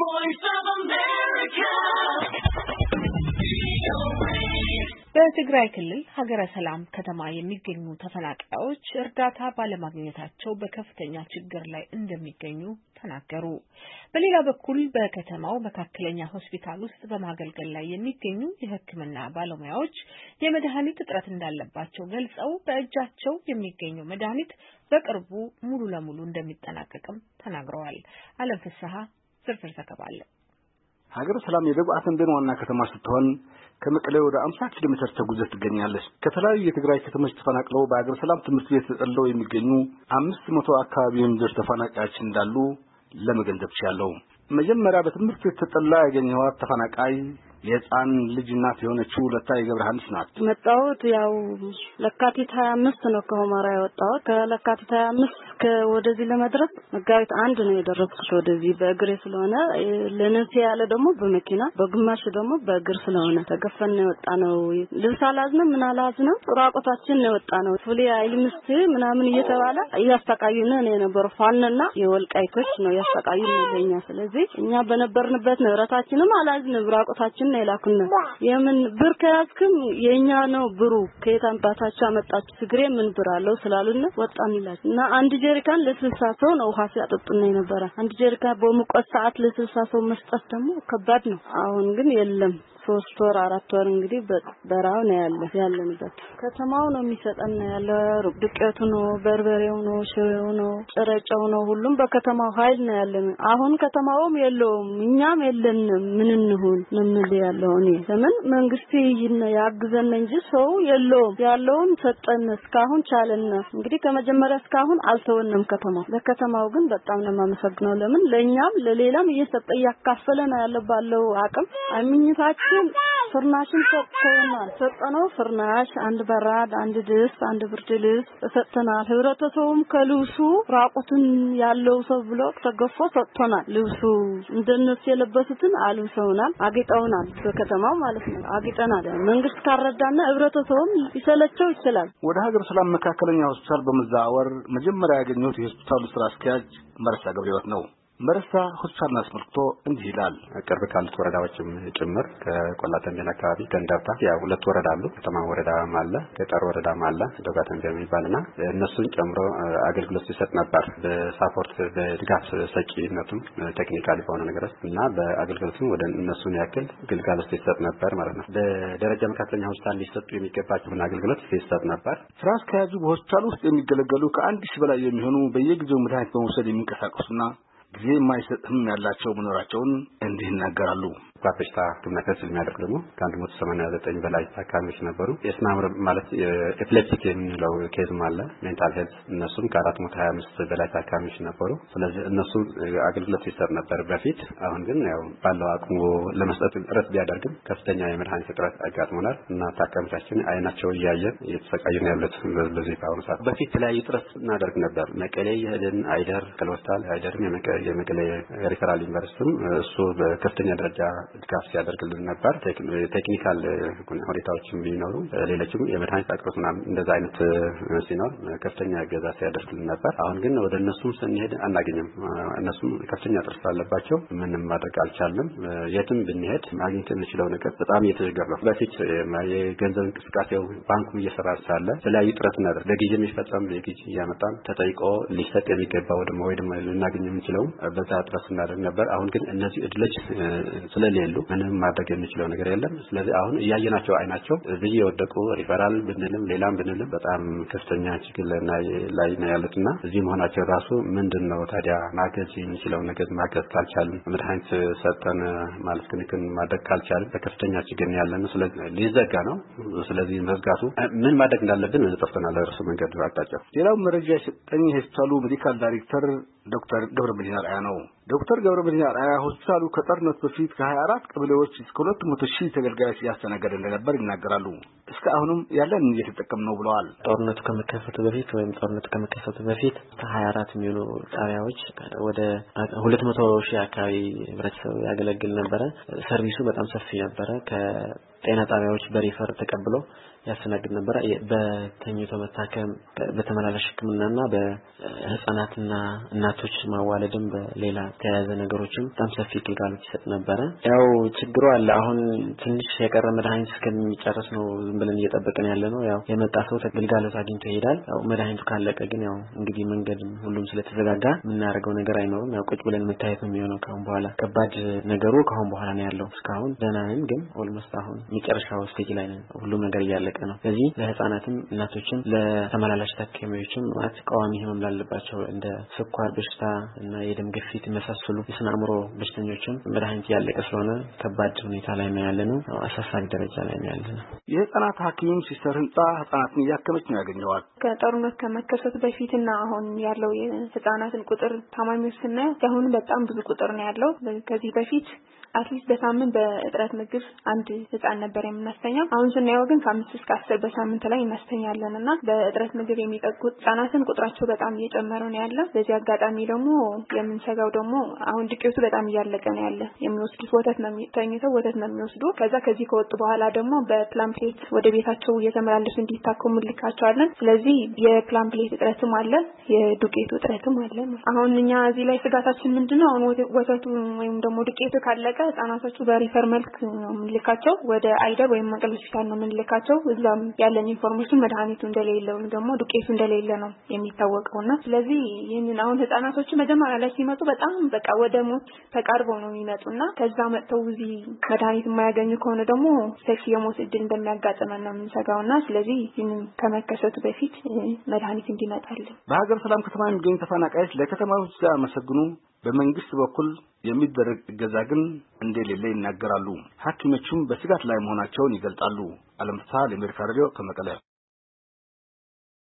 voice of America. በትግራይ ክልል ሀገረ ሰላም ከተማ የሚገኙ ተፈናቃዮች እርዳታ ባለማግኘታቸው በከፍተኛ ችግር ላይ እንደሚገኙ ተናገሩ። በሌላ በኩል በከተማው መካከለኛ ሆስፒታል ውስጥ በማገልገል ላይ የሚገኙ የሕክምና ባለሙያዎች የመድኃኒት እጥረት እንዳለባቸው ገልጸው በእጃቸው የሚገኘው መድኃኒት በቅርቡ ሙሉ ለሙሉ እንደሚጠናቀቅም ተናግረዋል። አለም ፍስሐ ዝርዝር ዘገባ አለ። ሀገረ ሰላም የደቡብ አተንቤን ዋና ከተማ ስትሆን ከመቀሌ ወደ 50 ኪሎ ሜትር ተጉዘት ትገኛለች። ከተለያዩ የትግራይ ከተሞች ተፈናቅለው በሀገረ ሰላም ትምህርት ቤት ተጠልለው የሚገኙ 500 አካባቢ የሚደርሱ ተፈናቃዮች እንዳሉ ለመገንዘብ ቻለው። መጀመሪያ በትምህርት ቤት ተጠልላ ያገኘኋት ተፈናቃይ የህፃን ልጅ እናት የሆነችው ለታይ ገብረሃንስ ናት። መጣሁት ያው ለካቲት 25 ነው ከሁመራ የወጣሁት። ከለካቲት 25 ወደዚህ ለመድረስ መጋቢት 1 ነው የደረስኩት ወደዚህ በእግሬ ስለሆነ ለነፍሴ ያለ ደግሞ በመኪና በግማሽ ደግሞ በእግር ስለሆነ ተገፈን ነው የወጣነው። ልብስ አላዝንም ምን አላዝንም ራቆታችን ነው የወጣነው። ፉሊ አይልምስት ምናምን እየተባለ እያስተቃዩን ነው የነበረው። ፋንና የወልቃይቶች ነው ያስተቃዩን ለኛ። ስለዚህ እኛ በነበርንበት ንብረታችንም አላዝንም ራቆታችን ነው የላኩን። የምን ብር ከያዝክም የኛ ነው ብሩ ከየት አምባታችሁ አመጣችሁ ትግሬ ምን ብር አለው ስላሉን ወጣን ይላል እና አንድ ጀሪካን ለ60 ሰው ነው ውሃ ሲያጠጡን ነበር። አንድ ጀሪካን በሙቀት ሰዓት ለ60 ሰው መስጠት ደግሞ ከባድ ነው። አሁን ግን የለም 3 ወር 4 ወር እንግዲህ በራው ነው ያለንበት። ከተማው ነው የሚሰጠን ያለ ዱቄቱ ነው በርበሬው ነው ሽሬው ነው ጭረጫው ነው ሁሉም በከተማው ኃይል ነው ያለን። አሁን ከተማውም የለውም እኛም የለንም ምን እንሁን ምን ያለው እኔ ለምን መንግስት ያግዘን እንጂ ሰው የለውም ያለውን ሰጠን እስካሁን ቻለን። እንግዲህ ከመጀመሪያ እስካሁን አልተወንም ከተማው። ለከተማው ግን በጣም ነው የማመሰግነው። ለምን ለኛም ለሌላም እየሰጠ ያካፈለ ነው ያለው ባለው አቅም አምኝታችን ፍርናሽን ሰጠነው። ፍርናሽ አንድ በራድ አንድ ድስት አንድ ብርድ ልብስ ሰጠናል። ህብረተሰቡም ከልብሱ ራቁትን ያለው ሰው ብሎ ተገፎ ሰጥቶናል። ልብሱ እንደነሱ የለበሱትን አልብሰውናል አጌጠውናል። በከተማው ማለት ነው አጌጠናል። መንግስት ካረዳና ህብረተሰቡም ይሰለቸው ይችላል። ወደ ሀገረ ሰላም መካከለኛ ሆስፒታል በመዛወር መጀመሪያ ያገኘሁት የሆስፒታሉ ስራ አስኪያጅ መርሳ ገብረህይወት ነው። መርሳ ሆስፒታል አስመልክቶ እንዲህ ይላል። ቅርብ ካሉት ወረዳዎችም ጭምር ከቆላተንቤን አካባቢ ገንዳብታ ያው 2 ወረዳ አሉ። ከተማ ወረዳ አለ፣ ገጠር ወረዳ አለ፣ ዶጋተንቤን የሚባልና እነሱን ጨምሮ አገልግሎት ሲሰጥ ነበር። በሳፖርት በድጋፍ ሰጪነቱም ቴክኒካሊ በሆነ ነገሮች እና በአገልግሎቱ ወደ እነሱን ያክል ግልጋሎት ሲሰጥ ነበር ማለት ነው። በደረጃ መካከለኛ ሆስፒታል ሊሰጡ የሚገባቸውን አገልግሎት ሲሰጥ ነበር። ስራ አስኪያጁ በሆስፒታል ውስጥ የሚገለገሉ ከ1000 በላይ የሚሆኑ በየጊዜው መድኃኒት በመውሰድ የሚንቀሳቀሱና ጊዜ የማይሰጥም ያላቸው መኖራቸውን እንዲህ ይናገራሉ። በሽታ ሕክምና ክትትል የሚያደርግ ደግሞ ከ189 በላይ ታካሚዎች ነበሩ። የስናምር ማለት ኤፒሌፕቲክ የሚለው ኬዝም አለ ሜንታል ሄልዝ እነሱም ከ425 በላይ ታካሚዎች ነበሩ። ስለዚህ እነሱ አገልግሎት ይሰጥ ነበር በፊት። አሁን ግን ያው ባለው አቅሙ ለመስጠት ጥረት ቢያደርግም ከፍተኛ የመድኃኒት እጥረት አጋጥሞናል እና ታካሚዎቻችን አይናቸው እያየ እየተሰቃዩ ነው ያሉት። በዚህ በአሁኑ ሰዓት በፊት ላይ ጥረት እናደርግ ነበር። መቀሌ የሄድን አይደር ከሆስፒታል አይደርም የመቀሌ ሪፈራል ዩኒቨርሲቲም እሱ በከፍተኛ ደረጃ ድጋፍ ሲያደርግልን ነበር። ቴክኒካል ሁኔታዎችም ቢኖሩ ሌሎችም የመድኃኒት አቅርቦትና እንደዛ አይነት ሲኖር ከፍተኛ እገዛ ሲያደርግልን ነበር። አሁን ግን ወደ እነሱም ስንሄድ አናገኝም። እነሱም ከፍተኛ ጥረት አለባቸው። ምንም ማድረግ አልቻልንም። የትም ብንሄድ ማግኘት የምንችለው ነገር በጣም እየተቸገረ ነው። በፊት የገንዘብ እንቅስቃሴው ባንኩ እየሰራ ሳለ የተለያዩ ጥረት እናደርግ በጊዜ የሚፈጸም የጊዜ እያመጣን ተጠይቆ ሊሰጥ የሚገባው ደግሞ ወይ ደግሞ ልናገኝ የምንችለው በዛ ጥረት እናደርግ ነበር። አሁን ግን እነዚህ እድሎች ስለሌሉ ምንም ማድረግ የሚችለው ነገር የለም። ስለዚህ አሁን እያየናቸው አይናቸው እዚህ የወደቁ ሪፈራል ብንልም ሌላም ብንልም በጣም ከፍተኛ ችግር ላይ ነው ያሉትና እዚህ መሆናቸው ራሱ ምንድነው ታዲያ ማገዝ የሚችለው ነገር ማገዝ ካልቻልን መድኃኒት ሰጠን ማለት ግን ማድረግ ካልቻልን በከፍተኛ ችግር ያለነው። ስለዚህ ሊዘጋ ነው። ስለዚህ መዝጋቱ ምን ማድረግ እንዳለብን ጠፍተናል። እርሱ መንገድ አጣጫው። ሌላው መረጃ የሰጠኝ የሆስፒታሉ ሜዲካል ዳይሬክተር ዶክተር ገብረመድህን አርአያ ነው። ዶክተር ገብረመድህን አርአያ ሆስፒታሉ ከጦርነት በፊት ከ24 ቀበሌዎች እስከ 200,000 ተገልጋዮች ያስተናገደ እንደነበር ይናገራሉ። እስከ አሁንም ያለን እየተጠቀምን ነው ብለዋል። ጦርነቱ ከመከፈቱ በፊት ከ24 የሚሆኑ ጣቢያዎች ወደ 200,000 አካባቢ ህብረተሰብ ያገለግል ነበር። ሰርቪሱ በጣም ሰፊ ነበር። ከጤና ጣቢያዎች በሪፈር ተቀብሎ ያስተናግድ ነበር። በተኝቶ መታከም በተመላላሽ ህክምናና በህፃናትና እናት እናቶች ማዋለድም በሌላ ተያያዘ ነገሮችም በጣም ሰፊ ግልጋሎት ይሰጥ ነበር። ያው ችግሩ አለ። አሁን ትንሽ የቀረ መድኃኒት እስከሚጨርስ ነው ዝም ብለን እየጠበቅን ያለነው። ያው የመጣ ሰው ግልጋሎት አግኝቶ ይሄዳል። ያው መድኃኒቱ ካለቀ ግን ያው እንግዲህ መንገድ ሁሉም ስለተዘጋጋ የምናደርገው ነገር አይኖርም። ያው ቁጭ ብለን መታየት ነው የሚሆነው። ካሁን በኋላ ከባድ ነገሩ ካሁን በኋላ ነው ያለው። እስካሁን ደህና ነን፣ ግን ኦልሞስት አሁን መጨረሻው ስቴጅ ላይ ነን። ሁሉም ነገር እያለቀ ነው። ስለዚህ ለህፃናትም እናቶችም ለተመላላሽ ታካሚዎችም ማለት ቋሚ ህመም ላለባቸው እንደ ስኳር በሽታ እና የደም ግፊት መሳሰሉ የስነ አእምሮ በሽተኞችም መድኃኒት ያለቀ ስለሆነ ከባድ ሁኔታ ላይ ነው ያለነው። አሳሳቢ ደረጃ ላይ ነው ያለነው። የህፃናት ሐኪም ሲስተር ህንጻ ህፃናትን እያከመች ነው ያገኘዋል። ከጦርነት ከመከሰቱ በፊትና አሁን ያለው የህፃናትን ቁጥር ታማሚዎች ስናይ አሁን በጣም ብዙ ቁጥር ነው ያለው። ከዚህ በፊት አትሊስት በሳምንት በእጥረት ምግብ አንድ ህፃን ነበር የምናስተኛው። አሁን ስናየው ግን ከ5 እስከ 10 በሳምንት ላይ እናስተኛለንና በእጥረት ምግብ የሚጠቁት ህፃናትን ቁጥራቸው በጣም እየጨመረ ነው ያለው። በዚህ አጋጣሚ ደግሞ የምንሰጋው ደግሞ አሁን ዱቄቱ በጣም እያለቀ ነው ያለ። የሚወስዱት ወተት ነው የሚተኙተው ወተት ነው የሚወስዱ። ከዚህ ከወጡ በኋላ ደግሞ በፕላምፕሌት ወደ ቤታቸው እየተመላለሱ እንዲታከሙ ልካቸዋለን። ስለዚህ የፕላምፕሌት እጥረትም አለ፣ የዱቄቱ እጥረትም አለ። አሁን እኛ እዚህ ላይ ስጋታችን ምንድነው? አሁን ወተቱ ወይም ደግሞ ዱቄቱ ካለቀ ህፃናቶቹ በሪፈር መልክ ነው የምንልካቸው ወደ አይደር ወይም መቀሌ ሆስፒታል ነው የምንልካቸው። እዛም ያለን ኢንፎርሜሽን መድኃኒቱ እንደሌለው ደግሞ ዱቄቱ እንደሌለ ነው የሚታወቀውና ስለዚህ ይሄንን አሁን ህፃናቶቹ መጀመሪያ ላይ ሲመጡ በጣም በቃ ወደ ሞት ተቃርበው ነው የሚመጡና ከዛ መጥተው እዚህ መድኃኒት የማያገኙ ከሆነ ደግሞ ሰፊ የሞት እድል እንደሚያጋጥመን ነው የምንሰጋውና ስለዚህ ይሄንን ከመከሰቱ በፊት መድኃኒት እንዲመጣልን በሀገር ሰላም ከተማ የሚገኙ ተፈናቃዮች ለከተማው ሲያመሰግኑ በመንግስት በኩል የሚደረግ እገዛ ግን እንደሌለ ይናገራሉ። ሐኪሞቹም በስጋት ላይ መሆናቸውን ይገልጻሉ። አለምሳ ለአሜሪካ ሬዲዮ ከመቀለ